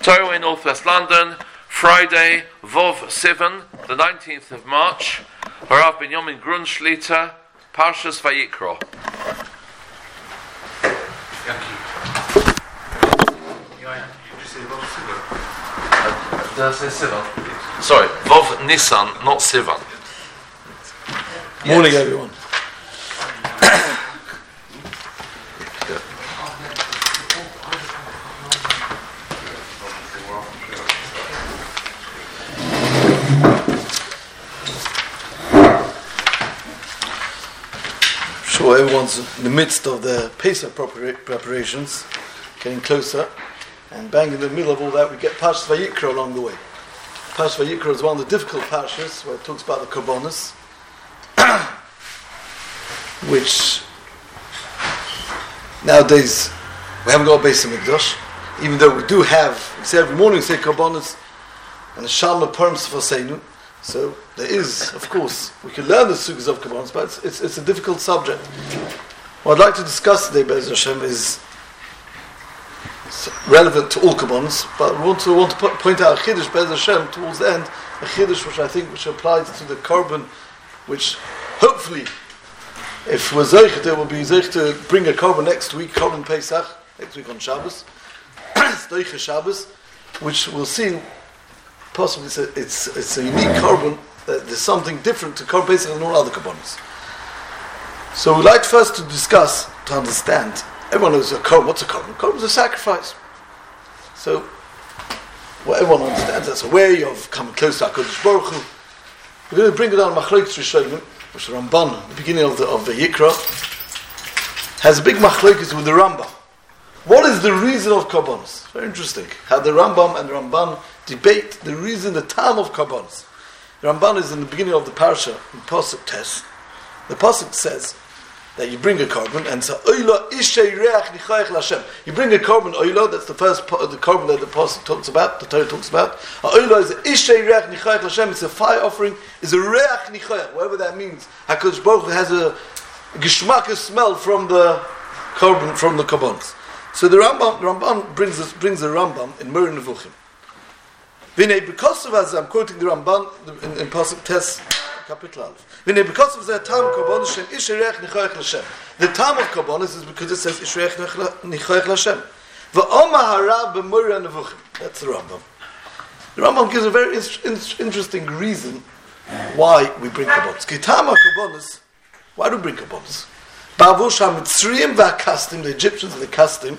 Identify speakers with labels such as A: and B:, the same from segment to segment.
A: Torah in Northwest London, Friday, Vov Sivan, the 19th of March. Harav Binyamin Grunschliter, Parshas Vayikra. Did I say Sivan? Sorry, Vov Nisan, not Sivan.
B: Morning, everyone. Sure, everyone's in the midst of the Pesach preparations, getting closer, and bang in the middle of all that, we get Parshas Vayikra along the way. Parshas Vayikra is one of the difficult parshas where it talks about the Korbanos, which nowadays we haven't got a Beis Hamikdash, even though we do have. We say every morning, we say Korbanos and the Shalom Perms for Seinu. So there is, of course, we can learn the sugas of Korbanos, but it's a difficult subject. What I'd like to discuss today, Be'ez Hashem, is relevant to all Korbanos, but we want to point out a Chiddush, Be'ez Hashem, towards the end, a Chiddush which applies to the Korban, which hopefully, if we're Zeich, there will be Zeich to bring a Korban next week, Korban Pesach, next week on Shabbos, Stoicha Shabbos, which we'll see. Possibly it's a unique Korban, that there's something different to Korban Pesach than all other Korbanos. So we'd like first to discuss, to understand, everyone knows a Korban. What's a Korban? A Korban is a sacrifice. So, what everyone understands, that's a way of coming close to HaKadosh Baruch Hu. We're going to bring it down Machlokes Rishonim, which the Ramban, at the beginning of the Yikra, has a big Machlokes with the Rambam. What is the reason of Korbanos? Very interesting. How the Rambam and the Ramban debate the reason, the time of Korbanos. The Ramban is in the beginning of the parsha, in Pasuk Tes. The Pasuk says that you bring a Korban and say, Oila Ishei Reach Nichayach L'Hashem. You bring a Korban, Oila, that's the first part of the Korban that the Pasuk talks about, the Torah talks about. Oila is Ishei Reach Nichayach L'Hashem, it's a fire offering, it's a Reach Nichayach, whatever that means. HaKadosh Baruch Hu has a Geshmak, a smell from the Korban, from the Korbanos. So the Ramban brings the Rambam in Moreh Nevuchim. Vinay, because of, as I'm quoting the Ramban in Pasuk Tes, Kapitel Aleph. Vinay, because of the time of Korbanos, Shem Isherech Nichayach L'Shem. The time of Korbanos is because it says Isherech Nichayach L'Shem. V'Oma Harav b'Moreh Nevuchim. That's the Rambam. The Rambam gives a very interesting reason why we bring Korbanos. Kitama Korbanos. Why do we bring Korbanos? Ba'avush HaMitzrayim v'Hakastim, the Egyptians and the Kastim,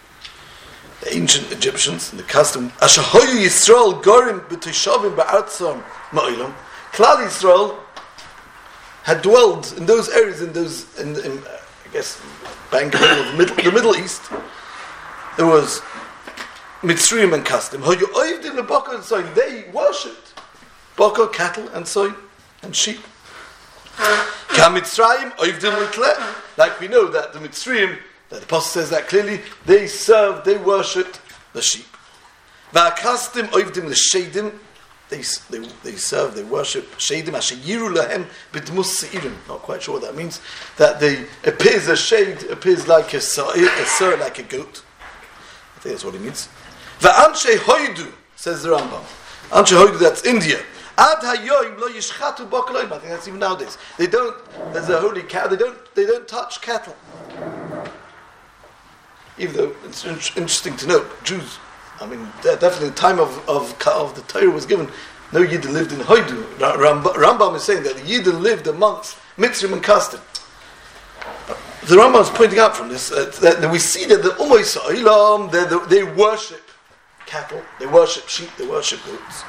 B: the ancient Egyptians and the Kastim. Asher hoyu Yisrael gorim b'tishavim ba'artzam ma'ilam. Klal Yisrael had dwelled in those areas, in I guess, bang of the Middle East. There was Mitzrayim and Kastim. Hoyu oivdim lebakar and soin. They worshipped bakar, cattle, and soin, and sheep. Kamitzrayim oivdim litleh. Like we know that the Mitzrayim, that the Apostle says that clearly, they worshipped the sheep. Va'akastim oivdim l'shedim. They serve, they worship shedim. Asher yiru lahem b'dmus seirim. Not quite sure what that means. That a shade appears like a sir, like a goat. I think that's what it means. Va'anshe hoidu, says the Rambam. Anshe hoidu, that's India. Ad hayoim lo yishchatu b'koloim. I think that's even nowadays. They don't. There's a holy cow. They don't touch cattle. Even though it's interesting to note, Jews. I mean, definitely the time of the Torah was given. No Yidden lived in Hoidu. Rambam is saying that the Yidden lived amongst Mitzrayim and Kastim. The Rambam is pointing out from this that we see that the Umay Sa'ilam, they worship cattle, they worship sheep, they worship goats.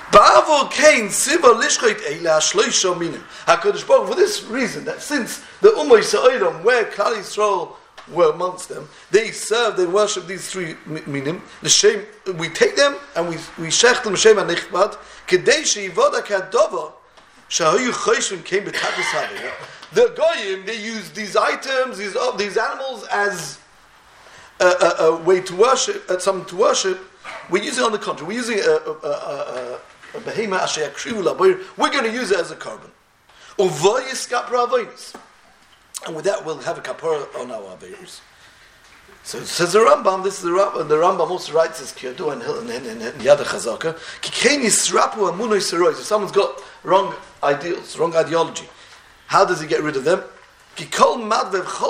B: HaKadosh Baruch, for this reason, that since the Umay Sa'ilam, where Klal Yisrael were amongst them, they serve, they worship these three minim. We take them and we shech them Shem HaNichbad, Kedei she'yivoda k'adova, she'hoyu choshvim came b'takus haveh. The Goyim, they use these items, these animals as a way to worship, something to worship. We're using it on the contrary. We're using a behema asher yakrivu laboir. We're going to use it as a korban. Uvoy yiskap ra'avonos. And with that, we'll have a kapara on our aveiros. So it says the Rambam, this is the Rambam, the Rambam also writes this Kiyadu in Yad HaChazaka, if someone's got wrong ideals, wrong ideology, how does he get rid of them? If you want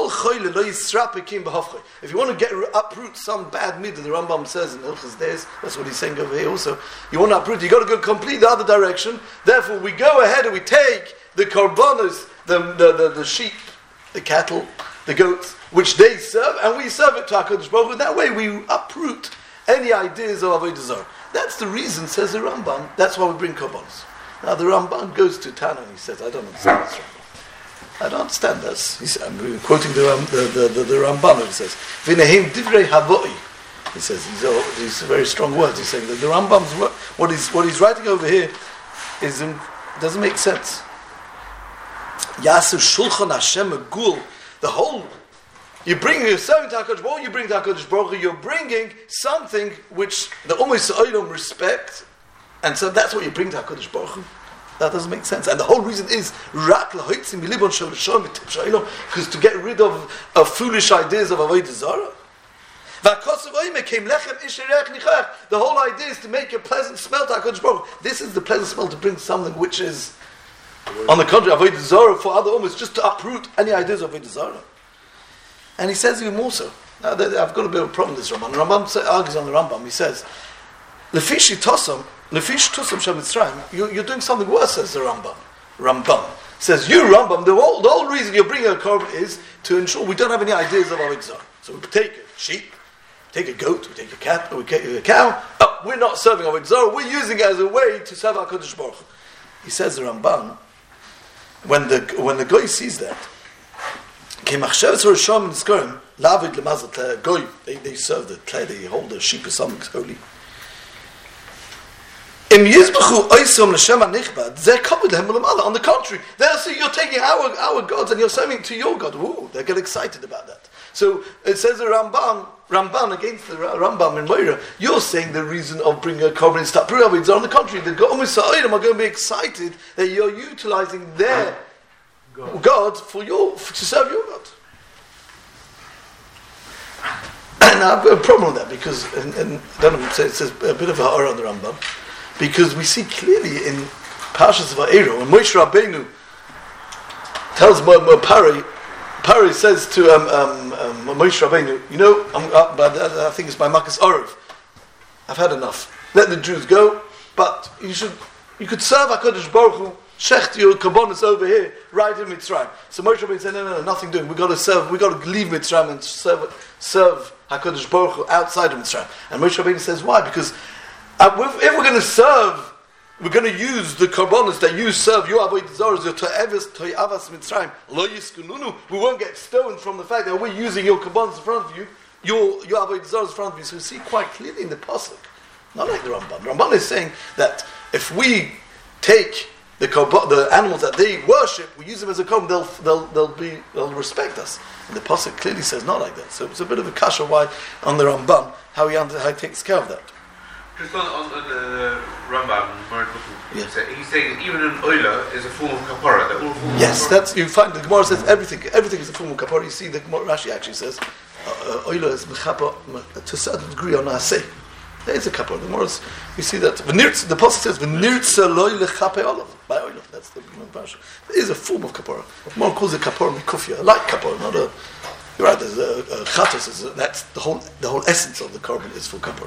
B: to uproot some bad midah, the Rambam says in Hilchos Deis, that's what he's saying over here also, you want to uproot, you got to go complete the other direction, therefore we go ahead and we take the korbanos, the sheep, the cattle, the goats, which they serve, and we serve it to HaKadosh Baruch Hu. That way we uproot any ideas of Avodah Zarah. That's the reason, says the Rambam, that's why we bring korbanos. Now the Rambam goes to Tana and he says, I don't understand this Rambam. I don't understand this. I'm quoting the Rambam. He says, "V'nehim divrei havoi." He says these very strong words. He's saying that the Rambam's what he's writing over here doesn't make sense. Yasu shulchan Hashem agul. The whole you bring yourself to HaKadosh Baruch Hu, you bring to HaKadosh Baruch Hu, you're bringing something which the Ummah Yisraelim respect, and so that's what you bring to HaKadosh Baruch Hu. That doesn't make sense. And the whole reason is because to get rid of foolish ideas of Avodah Zarah. The whole idea is to make a pleasant smell to HaKadosh Baruch Hu. This is the pleasant smell to bring something which is, on the contrary, Avodah Zarah for other ummahs, just to uproot any ideas of Avodah Zarah. And he says even more so. Now, I've got a bit of a problem with this Rambam. The Rambam argues on the Rambam. He says, Lefishi Tosam, you're doing something worse, says the Rambam. Rambam says, you Rambam, the whole reason you're bringing a korban is to ensure we don't have any ideas of Avodah Zarah. So we take a sheep, we take a goat, we take a cat, we take a cow. We're not serving Avodah Zarah. We're using it as a way to serve HaKadosh Baruch Hu. He says the Rambam, when the guy sees that, they serve the clay, they hold the sheep as something holy. On the contrary, they'll say you're taking our gods and you're serving to your God. Ooh, they get excited about that. So it says the Ramban against the Rambam in Moira, you're saying the reason of bringing a korban is to prove it. On the contrary, the Gomer Sa'odim are going to be excited that you're utilizing their God to serve your God. And I have a problem with that because, and I don't know, it says a bit of a horror on the Rambam. Because we see clearly in Parshas Va'era, when Moshe Rabbeinu tells Pari says to Moshe Rabbeinu, I think it's by Makas Orov, I've had enough. Let the Jews go, but you could serve HaKadosh Baruch Hu, shecht your korbanos over here, right in Mitzrayim. So Moshe Rabbeinu said, no, nothing doing. We got to leave Mitzrayim and serve HaKadosh Baruch Hu outside of Mitzrayim. And Moshe Rabbeinu says, why? Because if we're going to serve, we're going to use the korbanos that you serve, your avodah zarah, your to'avas mitzrayim, lo yiskununu. We won't get stoned from the fact that we're using your korbanos in front of you, your avodah zarah in front of you. So we see quite clearly in the pasuk, not like the Ramban. The Ramban is saying that if we take the animals that they worship, we use them as a korban, they'll respect us. And the pasuk clearly says not like that. So it's a bit of a kasha why on the Ramban how he takes care of that.
C: Just on the Rambam, yes. He's saying that even an oila is a form of kapara.
B: Yes, that's you find the Gemara says everything is a form of kapara. You see the Gemara Rashi actually says oila is mechapa to a certain degree on aseh. There is a kapara. The Gemara you see that the pasuk says v'nirtza loy lechape olav by oila. That's the Rashi. There is a form of kapara. The Gemara calls it kapara mikufia, like kapara, not a. You're right. There's a chatos. That's the whole essence of the korban is for kapara.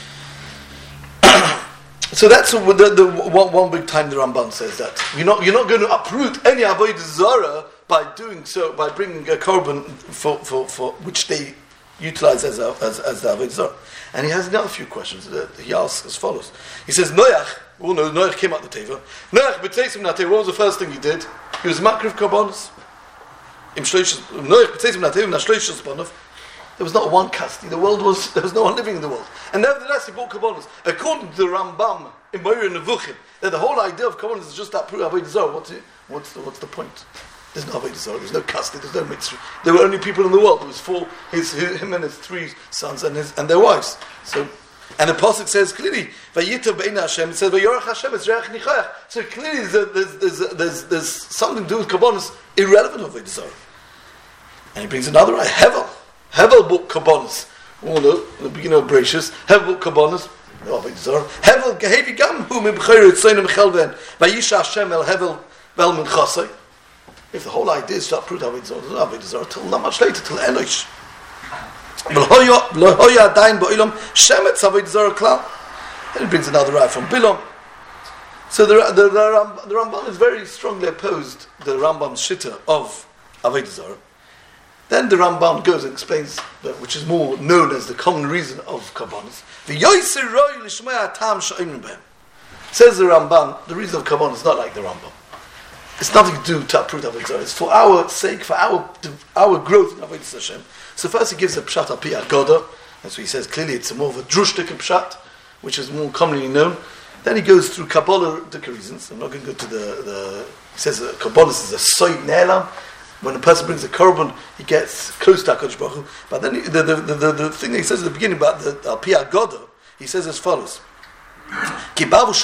B: So that's the one big time the Ramban says that you're not going to uproot any avodah zarah by doing so, by bringing a korban for which they utilize as the avodah zarah. And he has another few questions that he asks as follows. He says Noach, we all know Noach came out the teva. Noach b'tzeisim nateva. What was the first thing he did? He was makriv korbanos. Noach b'tzeisim nateva nashloish zbanav. There was not one custody. There was no one living in the world. And nevertheless, he brought korbanos. According to the Rambam in Moira Nevuchim, that the whole idea of korbanos is just that proof avodah zarah. What's the point? There's no avodah zarah. There's no custody. There's no mitzvah. There were only people in the world. There was him and his 3 sons and their wives. So, and the pasuk says clearly, "Vayitav be'inei Hashem." It says, "Vayorach Hashem es reach nichayach." So clearly, there's something to do with korbanos irrelevant of avodah zarah. And he brings another Hevel. Hevel book Kabbanis. All the beginning of Bereshis. Hevel book Kabbanis. No, Hevel gehevi gam hu mi b'chayru tzayim mechelven vayisha Hashem el Hevel vel min chasei. If the whole idea is to uproot Avodah Zarah till not much later, till Enosh. Lo hoya adayin ba'olam shemetz Avodah Zarah klal. Then he brings another raya from Bilam. So the Rambam is very strongly opposed the Rambam's shitta of Avodah Zarah. Then the Rambam goes and explains, which is more known as the common reason of Kabbanis. Says the Rambam, the reason of Kabbanis is not like the Rambam. It's nothing to do to uproot Avodah Zarah. It's for our sake, for our growth in Avodah Hashem. So first he gives a pshat al pi Agoda. That's what he says clearly. It's more of a drushtik pshat, which is more commonly known. Then he goes through Kabbalah reasons. I'm not going to go to the he says that Kabbalah is a soid ne'elam. When a person brings a korban, he gets close to HaKadosh Baruch Hu. But then the thing that he says at the beginning about the al pi Agoda, he says as follows. A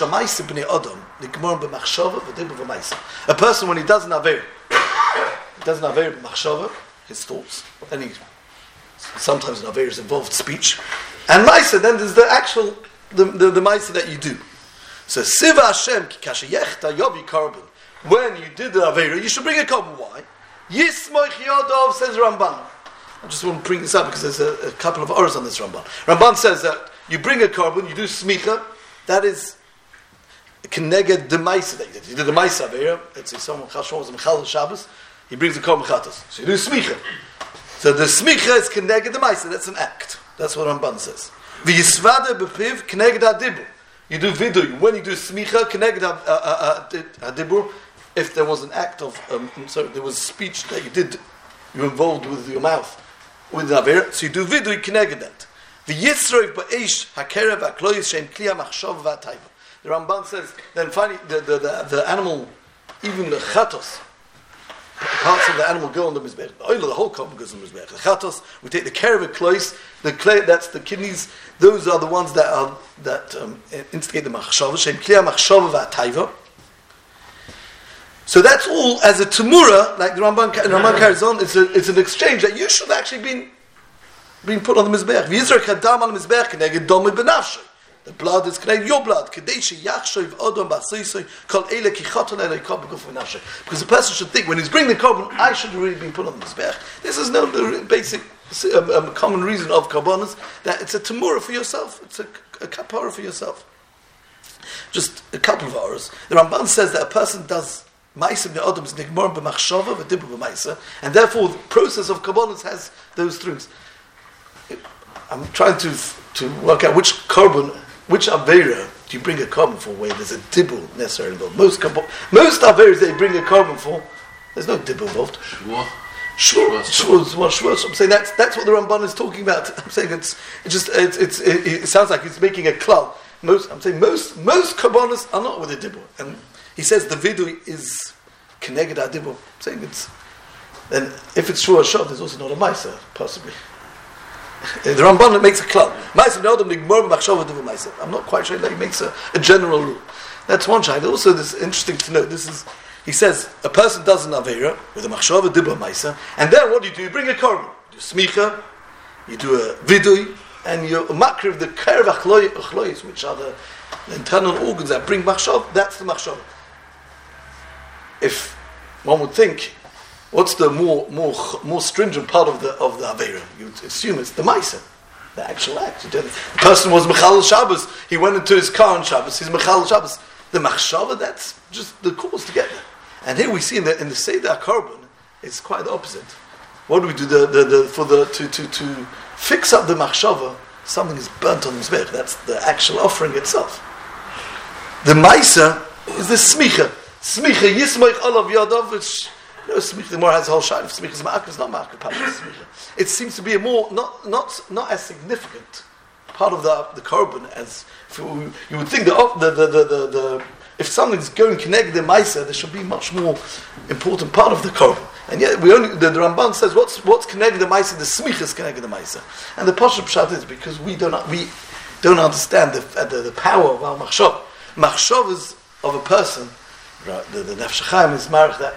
B: person when he does an aver b'machshava, his thoughts, and sometimes an aver is involved speech, and ma'isa, then there's the actual the ma'isa that you do. So siva Hashem ki kasha yechta yovi korban. When you did the aver, you should bring a korban. Why? Yismoich yodov, says Ramban. I just want to bring this up because there's a couple of hours on this Ramban. Ramban says that you bring a korban, you do smicha. That is keneged the ma'isa that you did. You did the ma'isa avera. Let's say someone Chashon was mechal Shabbos, he brings a korban chatos. So you do smicha. So the smicha is keneged the ma'isa. That's an act. That's what Ramban says. V'yisvade b'piv keneged hadibur. You do vidu. When you do smicha, keneged hadibur. If there was an act of, there was speech that you involved with your mouth, with the avera. So you do vidu keneged that. The Ramban says, then finally, the animal, even the chatos, parts of the animal go on the mizbech. The whole korban goes on the mizbech. The chatos, we take the care of it close. The clay, that's the kidneys. Those are the ones that instigate the machshava. Shem kliya machshava v'atayva. So that's all as a temura, like the Ramban carries on. It's an exchange that you should actually being put on the mizbech. V'yizrach hadam al mizbech keneged domi b'nafshay. The blood is keneged your blood. Kedei sheyachshav odom b'asisay kol eile kichoton elei kol b'guf v'nafshay. Because the person should think when he's bringing the korban, I should have really been put on the mizbech. This is no basic common reason of korbanos that it's a temura for yourself. It's a kapara for yourself. Just a couple of hours. The Ramban says that a person does ma'isa b'nei odom is nigmor b'machshava v'dibur b'ma'isa, and therefore the process of korbanos has those things. I'm trying to work out which avera do you bring a korban for where there's a dibur necessarily involved. Most averas that you bring a korban for, there's no dibur involved. Shvur. I'm saying that's what the Ramban is talking about. I'm saying it sounds like he's making a klal. Most korbanos are not with a dibur, and he says the vidu is keneged adibur. I'm saying then if it's shvur shot, there's also not a ma'isa possibly. The Ramban makes a klal. I'm not quite sure that he makes a general rule. That's one shayla. Also, this is interesting to note. He says a person does an avera with a machshava dibur ma'isa, and then what do? You bring a korban, you do smicha, you do a vidui, and you makriv the kerev achloyis, which are the internal organs that bring machshava. That's the machshava. If one would think, what's the more stringent part of the avera? You would assume it's the ma'isa, the actual act. The person was mechal Shabbos. He went into his car on Shabbos. He's mechal Shabbos. The machshava, that's just the cause to get there. And here we see in the Seder korban, it's quite the opposite. What do we do? To fix up the machshava, something is burnt on the mizbech. That's the actual offering itself. The ma'isa is the smicha. Smicha yismoich olav yadav, which smicha, the more has a whole shayla. Smicha is ma'akev, it's not ma'akev part of smicha. It seems to be a more not as significant part of the korban as you would think. If something's going connected the ma'isa, there should be much more important part of the korban. And yet the Ramban says what's connected the ma'isa, the smicha is connected the ma'isa. And the pashut pshat is because we don't understand the power of our machshav. Machshavas of a person, right? The Nefesh HaChaim is married that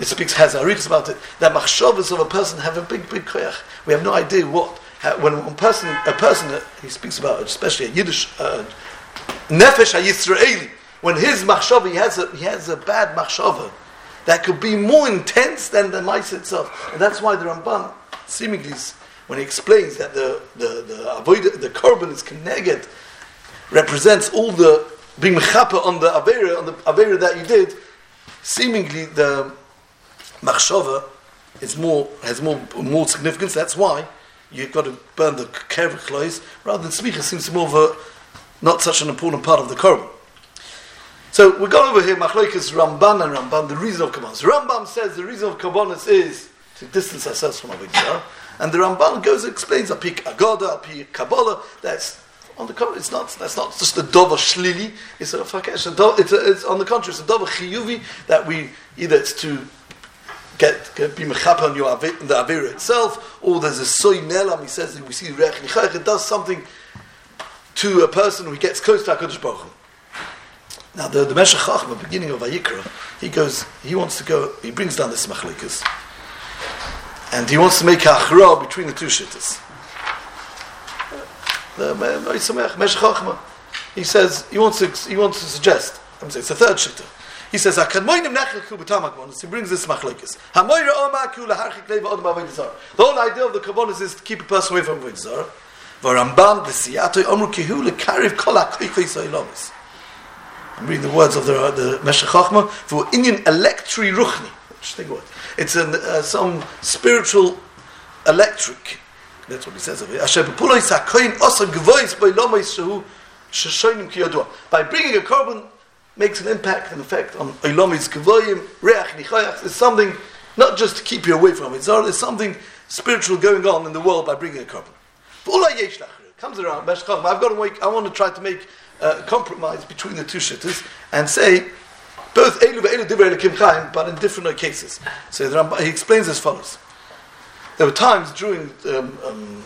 B: it speaks, has arichs about it, that machshavas of a person have a big koyach. We have no idea when a person, he speaks about, especially a Yiddish, nefesh ha-Yisraeli, when his machshava, he has a bad machshava, that could be more intense than the mice itself. And that's why the Ramban, seemingly, when he explains that the korban is keneged, represents all the being mechaper on the avera that you did, seemingly the machshava has more significance. That's why you've got to burn the kerv chlois, rather than smicha seems more of a not such an important part of the korban. So we've got over here Machlokes Ramban and Ramban, the reason of Kabbalah. Rambam says the reason of Kabbalah is to distance ourselves from Avodah Zarah, and the Ramban goes and explains Api Agoda, Api Kabbalah. That's on the contrary. That's not just a dova shlili. It's a fakesh. It's on the contrary. It's a dova chiyuvi that we either it's to be mechaper on the avera itself, or there's a soy nelam. He says that we see reach nichayach. It does something to a person who gets close to HaKadosh Baruch Hu. Now the Meshech Chachma, beginning of Vayikra, he brings down this machlokes, and he wants to make a achra between the two shittas. The Meshech Chachma, he says he wants to suggest. It's the third shitta. He says he brings this machlokes. The whole idea of the kabbalah is to keep a person away from Avodah Zarah. V'Ramban v'Siyatoi Amru Kihu leKariv Kol HaKoychos Ha'olamis. I'm reading the words of the Meshech Chachma for Inyan Electri Ruchni. Interesting word. It's some spiritual electric. That's what he says over here. By bringing a korban makes an impact and effect on Eilomis Gevoyim, Reach Nichayach. There's something, not just to keep you away from it, there's something spiritual going on in the world by bringing a korban. Comes around, I want to try to make compromise between the two shittas and say both Elu ve'elu divrei Elokim Chaim, but in different cases. So he explains as follows: there were times during when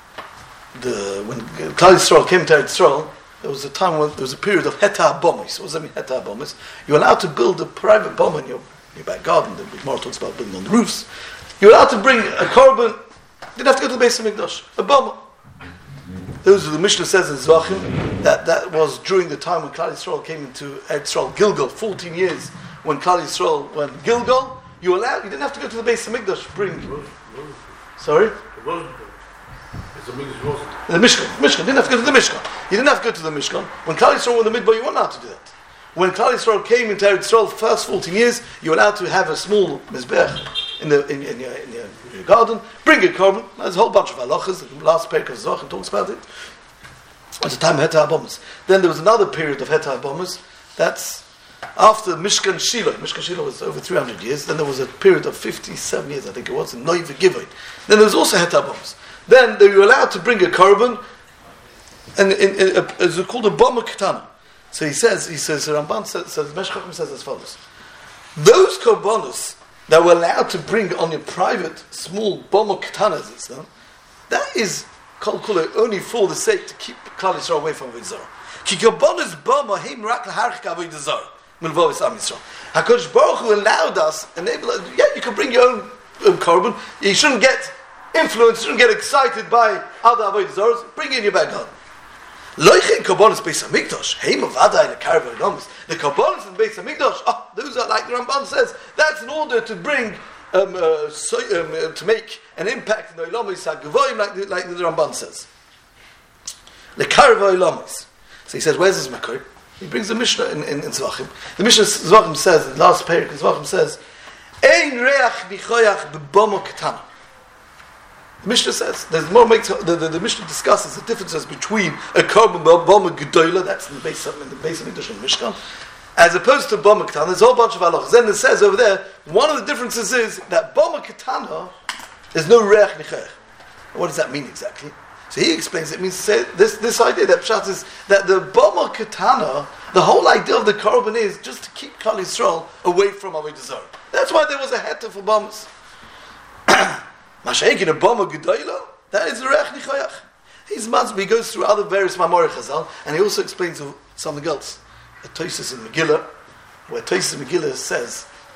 B: Klal Yisrael came to Eretz Yisrael, there was a time when there was a period of heta bomis. What does that mean, heta bomis? You're allowed to build a private bomb in your back garden. The Gemara talks about building on the roofs. You're allowed to bring a korban. You didn't have to go to the Beis Hamikdash. A bomb. Those the Mishnah says in Zvachim that was during the time when Klal Yisrael came into Eretz Yisrael, Gilgal, 14 years when Klal Yisrael went Gilgal. You didn't have to go to the Beis Hamikdash. Sorry. The Mishkan. You didn't have to go to the Mishkan. You didn't have to go to the Mishkan. When Klal Yisrael were in the Midbar, you weren't allowed to do that. When Klal Yisrael came into Eretz Yisrael, the first 14 years, you were allowed to have a small mizbech in your garden. Bring a korban. There's a whole bunch of halachas. The last parak of Zohar talks about it. At the time of Heta Habomus. Then there was another period of Heta Habomus. That's after Mishkan Shiloh. Mishkan Shiloh was over 300 years. Then there was a period of 57 years, I think it was, in Noiv Givoid. Then there was also Heta Habomus. Then they were allowed to bring a korban, and it's called a bomber ketana. So he says, Ramban says, Meshech Chachma says as follows: those korbanos that were allowed to bring on your private small bomber ketana, as it's known, that is kol kula only for the sake to keep Klal Yisrael away from Avodah Zarah. Ki korbanos bomber heim rak laharchik Avodah Zarah milvovis Am Yisrael. HaKadosh Baruch Hu allowed us, enabled us. Yeah, you can bring your own korban. You shouldn't get influenced, shouldn't get excited by other Avodah Zarahs. Bring it in your back garden. Loichin korbanos Beis Hamikdash, heim avada in a caravan enormous. The korbanos in Beis Hamikdash, those are like the Ramban says. That's in order to bring, to make an impact in the Olamis HaGevoyim, like the Ramban says. The caravan enormous. So he says, where's this makor? He brings the Mishnah in Zvachim. The Mishnah Zvachim says, the last parak in Zvachim says, Ein reach nichoyach b'bomo ketana. The Mishnah says, the Mishnah discusses the differences between a korban bomber gedola, that's in the base of Mikdash and Mishkan, as opposed to bomber ketana. There's a whole bunch of halachas. Then it says over there, one of the differences is that bomber ketana, there's no reach nichoyach. What does that mean exactly? So he explains it means to say this idea that Pshat is that the bomber ketana, the whole idea of the korban is just to keep Klal Yisrael away from Avodah Zarah. That's why there was a heta for bombers. Mashaik in a bomber gedola, that is the reach nichoyach. He goes through other various Mamorei Chazal, and he also explains something else. A Tosfos in Megillah, where Tosfos in Megillah says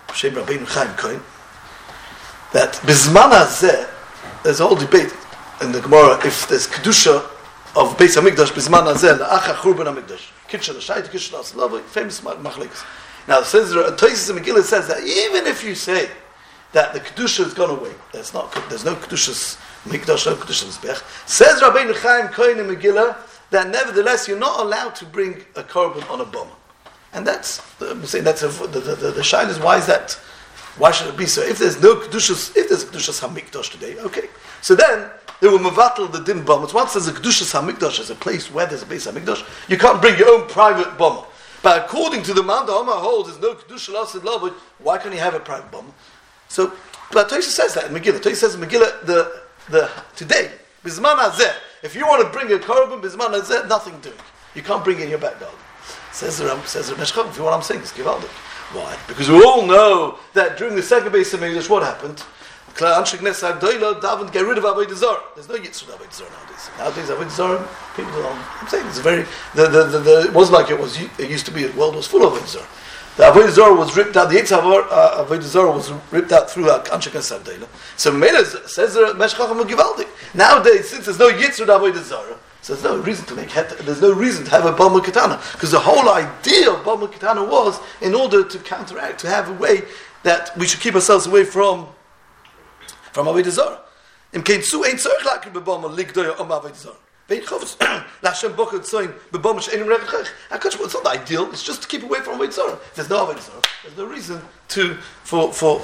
B: Shem Rabbeinu Chaim Cohen, that Bizman Hazeh, there's a whole debate in the Gemara if there's Kedusha of Beis HaMikdash, Bizman Hazeh, La'acha Churban HaMikdash. Kitchen L'Shayt, Kitchen L'Aslavah, famous Machlekes. Now, Tosis and Megillah says that even if you say that the Kedusha has gone away, there's no Kedushas Mikdash, no Kedushas Mizbech, says Rabbeinu Chaim Cohen in Megillah, that nevertheless you're not allowed to bring a korban on a bomb. And that's, I'm saying that's the shine is, why is that? Why should it be so? If there's no Kedushas, if there's a Kedushas HaMikdash today, okay. So then, they will mevatel the din bomb. Once there's a Kedushas HaMikdash, as a place where there's a base HaMikdash, you can't bring your own private bomb. But according to the man, the Omar holds there's no Kedusha L'Asid Lavud, why can't you have a private bomb? So, but Tosha says that in Megillah. Tosha says in Megillah, the today, Bizman Hazeh, if you want to bring a korban, Bizman Hazeh, nothing doing. You can't bring it in your back garden. Says the Meshchach, if you know what I'm saying, it's Givaldik. Why? Because we all know that during the second base of Megillah, what happened? Davened get rid of Avodah Zarah. There's no Yitzhak Avodah Zarah nowadays. Nowadays, Avodah Zarah, people don't. I'm saying it's very. It wasn't like it used to be. The world was full of Avodah Zarah. The Avodah Zarah was ripped out. The Yitzhak Avodah Zarah was ripped out through Anshe Knesset Avdela. So Mela says the Meshchach Givaldik. Nowadays, since there's no Yitzhak Avodah Zarah, so there's no reason to make there's no reason to have a Bama Katana, because the whole idea of Bama Katana was in order to counteract, to have a way that we should keep ourselves away from Avodah Zarah. Im kein zu ein Zeug laken bebama ligdoya Avodah Zarah. Vein chovs lashem bocher tzoin bebama she'enim revet chayich. It's not the ideal. It's just to keep away from Avodah Zarah. If there's no Avodah Zarah, there's no reason for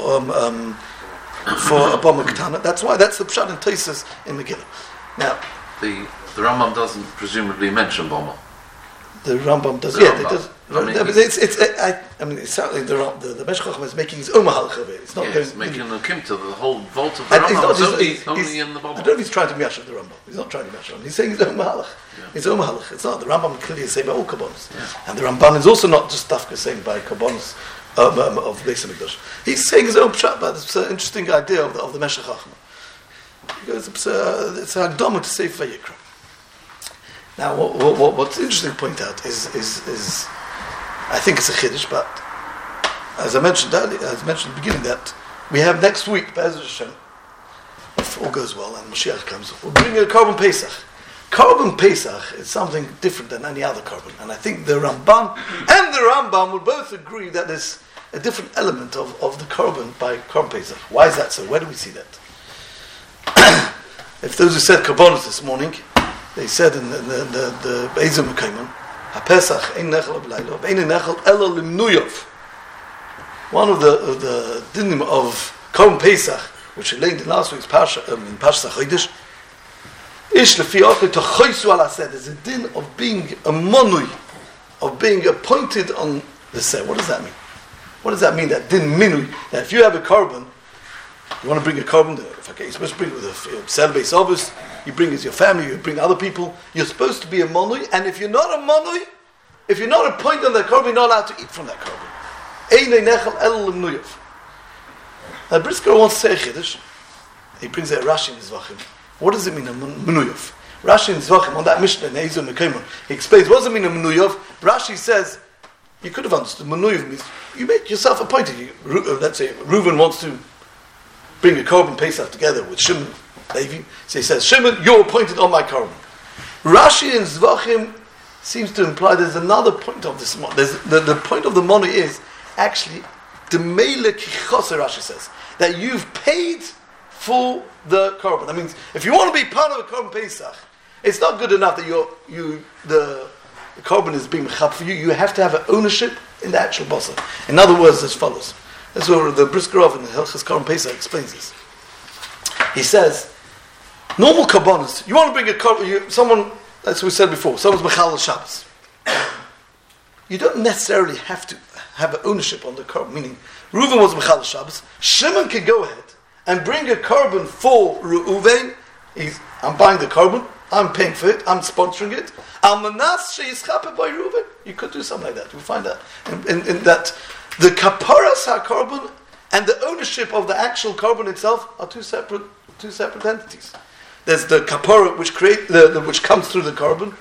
B: a bama katana. That's why that's the pshat in Tosas in Megillah. Now
A: the Rambam doesn't presumably mention bama.
B: The Rambam does. It does. I mean, it's certainly the Meshchach is making his own mahalach of it. It's not going
A: making a kimta. The whole vault of the Rambam is only in the Bible.
B: I don't know if he's trying to mash up the Rambam. He's not trying to mash up. He's saying his own mahalach. Yeah. His own mahalach. It's not the Rambam clearly is saying by all kabbonis, and the Ramban is also not just dafka saying by kabbonis of Beis Hamikdash. He's saying his own pshat. But it's an interesting idea of the Meshchach. Because it's a Hagdama to say Vayikra. Now, what's interesting to point out is I think it's a chiddush, but as I mentioned earlier, as mentioned at the beginning, that we have next week, Be'ez Hashem, if all goes well and Mashiach comes, we'll bring a Korban Pesach. Korban Pesach is something different than any other korban, and I think the Ramban and the Rambam will both agree that there's a different element of the korban by Korban Pesach. Why is that so? Where do we see that? If those who said korbanos this morning, they said in the Be'ezim Mekayman, HaPesach ein nechel b'laylo, ein nechel elo limnuyov. One of the dinim of Korban Pesach, which we learned in last week's Parsha, in Parsha Chodesh, ish lefi ochel tochoysu ala seh. There's a din of being a monui, of being appointed on the seh. What does that mean? What does that mean? That din minui. That if you have a korban, you want to bring a korban, you're supposed to bring it with a cell-based office, you bring as your family, you bring other people, you're supposed to be a monui, and if you're not a monui, if you're not appointed on that korban, you're not allowed to eat from that korban. Einei nechel el limnuyev. Now Brisker wants to say a chiddush. He brings out Rashi in his Zvachim. What does it mean, a menuyev? Rashi in his Zvachim, on that Mishnah in Eizah Mekayman, he explains, what does it mean, a menuyev? Rashi says, you could have understood, menuyev means, you make yourself appointed. Let's say, Reuven wants to bring a korban Pesach together with Shimon, Levi. So he says, Shimon, you're appointed on my korban. Rashi in Zvachim seems to imply there's another point of this. The point of the money is actually the mele kichose. Rashi says that you've paid for the korban. That means if you want to be part of a korban Pesach, it's not good enough that the korban is being mechap for you. You have to have an ownership in the actual bossa. In other words, as follows. That's what the Briskerov in the Hilchas Korban Pesach explains this. He says, normal korbanos, you want to bring a korban, someone, as we said before, someone's mechal Shabbos. You don't necessarily have to have an ownership on the korban, meaning Reuven was mechal Shabbos, Shimon can go ahead and bring a korban for Reuven. I'm buying the korban, I'm paying for it, I'm sponsoring it. Almanas sheyischapeh by Reuven. You could do something like that. We'll find that. In that the kaparas ha-korban and the ownership of the actual korban itself are two separate entities. There's the kapara which comes through the korban.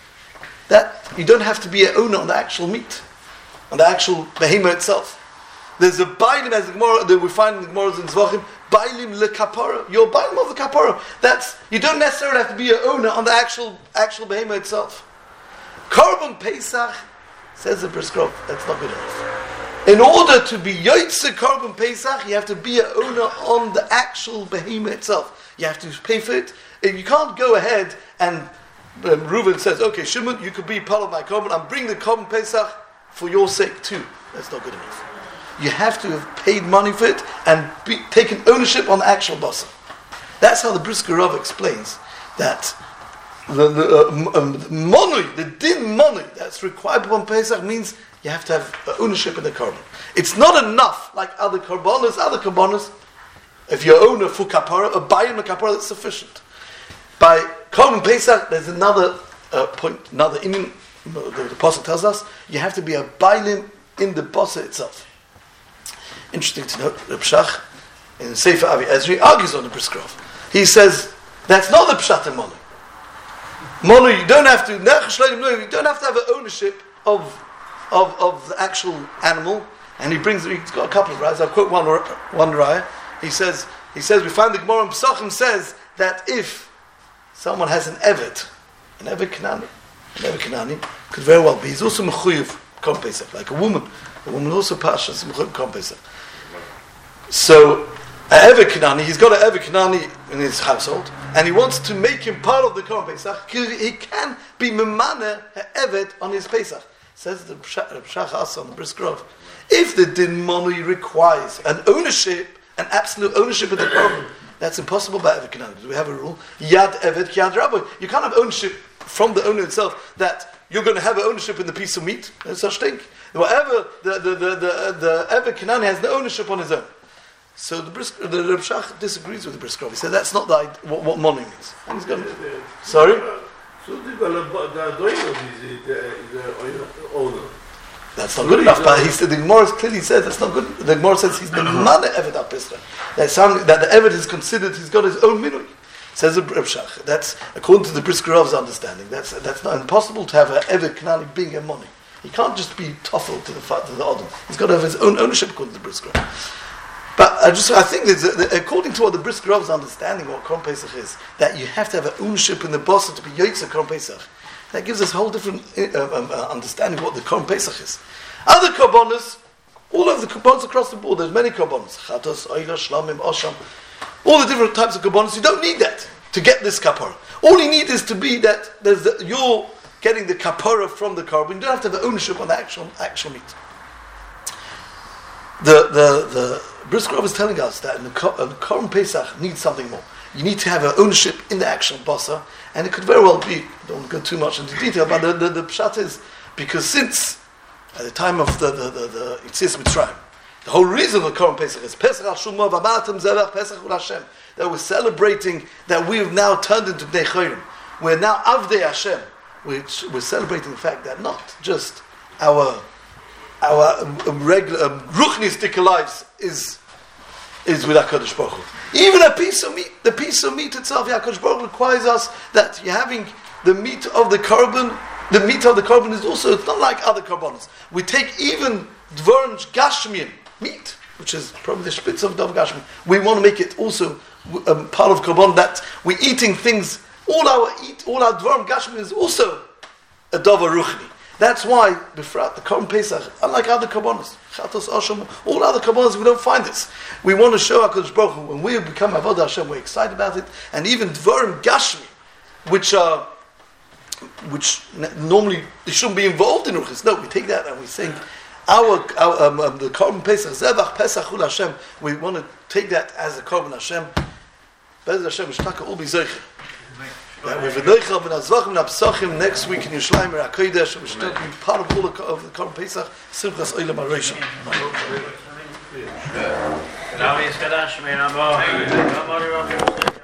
B: That you don't have to be an owner on the actual meat, on the actual behemoth itself. There's a bailim, as the Gemara that we find in the Gemara in Zvachim, bailim le kapara. You're bailim of the kapara. You don't necessarily have to be an owner on the actual behemoth itself. Korban Pesach, says the Briskrov, that's not good enough. In order to be Yotze Korban Pesach, you have to be an owner on the actual behemoth itself. You have to pay for it. You can't go ahead and Reuven says, okay, Shimon, you could be part of my Korban. I'm bringing the Korban Pesach for your sake too. That's not good enough. You have to have paid money for it and taken ownership on the actual basa. That's how the Brisker Rav explains that the money, the din money that's required upon Pesach means you have to have ownership in the korban. It's not enough like other korbanos. If you're owner for kapara, a bayim kapara, that's sufficient. By korban Pesach, there's another point, another inyan. The apostle tells us you have to be a bayim in the basa itself. Interesting to note, Reb Shach in Sefer Avi Ezri argues on the Briskrov. He says that's not the pshat in money. Money, you don't have to have an ownership of the actual animal. And he's got a couple of rayas. I'll quote one raya. He says we find the Gemara in Pesachim says that if someone has an eved Kanani could very well be. He's also mechuyev Korban Pesach, like a woman. A woman also pashas mechuyev Korban Pesach. So an eved Kanani, he's got an eved Kanani in his household, and he wants to make him part of the Korban Pesach. He can be memane eved on his Pesach. Says the Pshach Asa on the Briskrov. If the din money requires an ownership, an absolute ownership of the Korban, that's impossible by eved Kanani. We have a rule: Yad eved Yad Rabbi. You can't have ownership from the owner itself that you're going to have an ownership in the piece of meat. There's such thing. Whatever the eved Kanani has no ownership on his own. So the Reb Shach disagrees with the Briskrov. He said that's not what money means. And he's going to, sorry?
D: So the owner.
B: That's not good enough. But he said the Gemara clearly says that's not good. The Gemara says he's the man eved al Pesach. That the eved is considered. He's got his own minui. Says the Reb Shach. That's according to the Briskerov's understanding. That's not impossible to have an eved Kanani being a money. He can't just be toffel to the Odom. He's got to have his own ownership according to the Briskerov. But I think that according to what the Briskerov's understanding what Korban Pesach is, that you have to have an ownership in the bossa to be Yotze Korban Pesach. That gives us a whole different understanding of what the Korban Pesach is. Other korbanos, all of the korbanos across the board, there's many korbanos. Chatos, Oila, Shlamim, Osham. All the different types of korbanos, you don't need that to get this kapara. All you need is to be that you're getting the kapara from the korban. You don't have to have ownership on the actual meat. The Briskerov is telling us that the Korban Pesach needs something more. You need to have an ownership in the actual basa, and it could very well be, I don't want to go too much into detail, but the pshat is, because since at the time of the Yetzias Mitzrayim, the whole reason of the Korban Pesach is Pesach al-Shumma v'amatem zevach Pesach ul-Hashem, that we're celebrating that we have now turned into Bnei Chorim. We're now Avdei Hashem, which we're celebrating the fact that not just our regular ruchnistic lives is with HaKadosh Baruch Hu. Even a piece of meat, the piece of meat itself, HaKadosh Baruch Hu requires us that you're having the meat of the korban. The meat of the korban is also, it's not like other korbanos. We take even dvorim gashmian meat, which is probably the spitz of dov gashmi. We want to make it also part of korban, that we're eating things. All our dvorim gashmi is also a davar ruchni. That's why the Korban Pesach, unlike other korbanos, Chatos, Osham, all other korbanos, we don't find this. We want to show HaKadosh Baruch Hu, when we become Avodah Hashem, we're excited about it, and even Dvarim Gashmi, which normally they shouldn't be involved in Ruchis. No, we take that and we sing the Korban Pesach, Zevach Pesach Ul Hashem. We want to take that as a Korban Hashem. Bezrat Hashem, Mishtaka Ul B'Zeicher. That we're v'doichel v'nazvachim v'napsachim next week in Yerushalayim HaKodesh. We're still be part of all of the Korban Pesach. Simchas Olam HaRosh. Now he's Kadash, man.